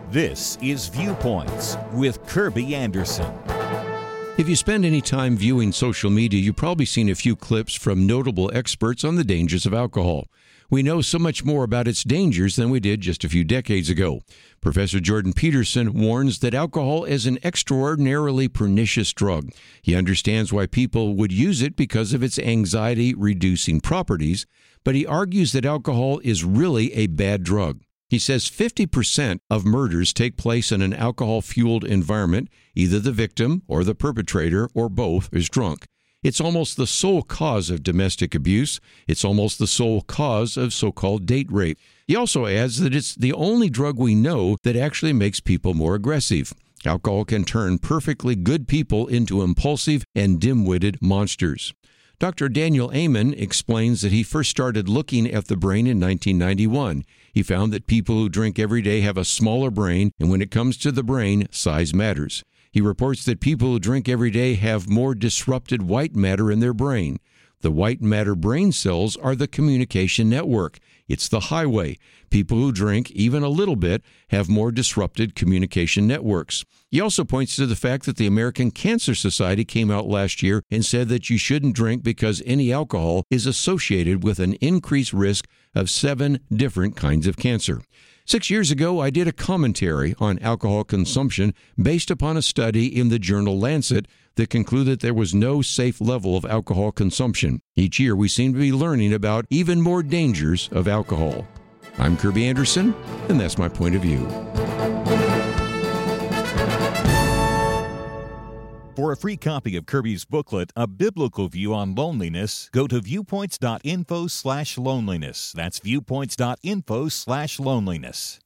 This is Viewpoints with Kirby Anderson. If you spend any time viewing social media, you've probably seen a few clips from notable experts on the dangers of alcohol. We know so much more about its dangers than we did just a few decades ago. Professor Jordan Peterson warns that alcohol is an extraordinarily pernicious drug. He understands why people would use it because of its anxiety-reducing properties, but he argues that alcohol is really a bad drug. He says 50% of murders take place in an alcohol-fueled environment. Either the victim or the perpetrator or both is drunk. It's almost the sole cause of domestic abuse. It's almost the sole cause of so-called date rape. He also adds that it's the only drug we know that actually makes people more aggressive. Alcohol can turn perfectly good people into impulsive and dim-witted monsters. Dr. Daniel Amen explains that he first started looking at the brain in 1991. He found that people who drink every day have a smaller brain, and when it comes to the brain, size matters. He reports that people who drink every day have more disrupted white matter in their brain. The white matter brain cells are the communication network. It's the highway. People who drink even a little bit have more disrupted communication networks. He also points to the fact that the American Cancer Society came out last year and said that you shouldn't drink because any alcohol is associated with an increased risk of 7 different kinds of cancer. 6 years ago, I did a commentary on alcohol consumption based upon a study in the journal Lancet that concluded there was no safe level of alcohol consumption. Each year, we seem to be learning about even more dangers of alcohol. I'm Kirby Anderson, and that's my point of view. For a free copy of Kirby's booklet, A Biblical View on Loneliness, go to viewpoints.info/loneliness. That's viewpoints.info/loneliness.